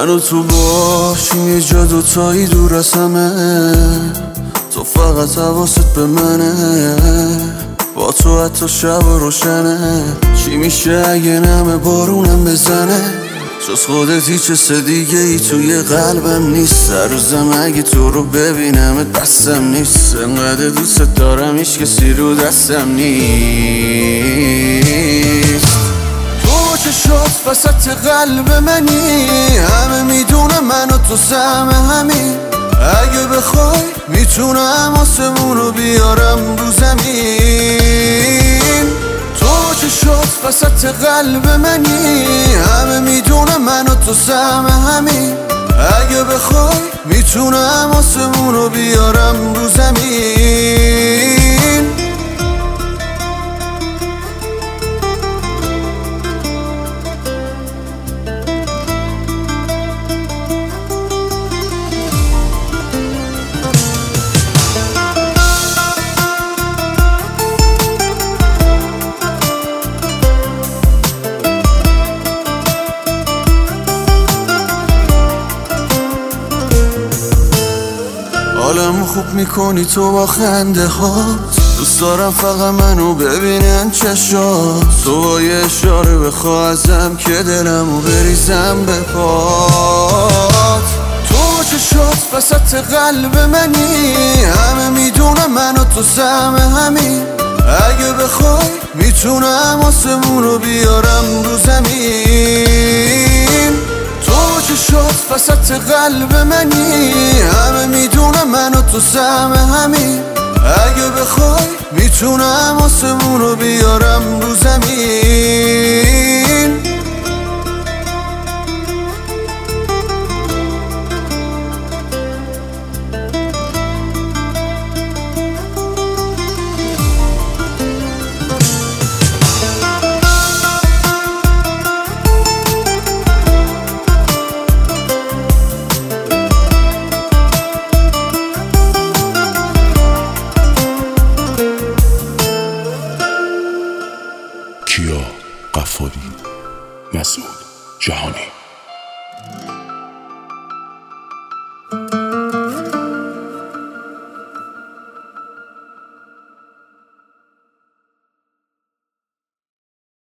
منو تو باشیم یه جا دوتایی دور از همه، تو فقط حواست به منه، با تو حتی شب و روشنه. چی میشه اگه نمه بارونم بزنه؟ جز خودت هیچ حس دیگه ای توی قلبم نیست. هر روزم اگه تو رو ببینم دستم نیست. انقدر دوست دارم هیچ کسی رو دستم نیست. تو چشات وسط قلب منی، همه میدونم من و تو سهم همین. اگه بخوای میتونم آسمون رو بیارم رو زمین. تو چشات وسط قلب منی، همه میدونم من و تو سهم همین. اگه بخوای میتونم آسمون رو بیارم رو زمین. حالمو خوب میکنی تو با خنده هات، دوست دارم فقط منو ببینن چشات. تو با یه اشاره بخوا ازم که دلمو بریزم به پات. تو چشات وسط قلب منی، همه میدونم من و تو سهم همین. اگه بخوای میتونم آسمون رو بیارم رو زمین. تو چشات وسط قلب منی، همه میدونم من و تو سهم همین. اگه بخوای میتونم آسمون رو بیارم رو زمین. کیا قفاری، مسعود جهانی.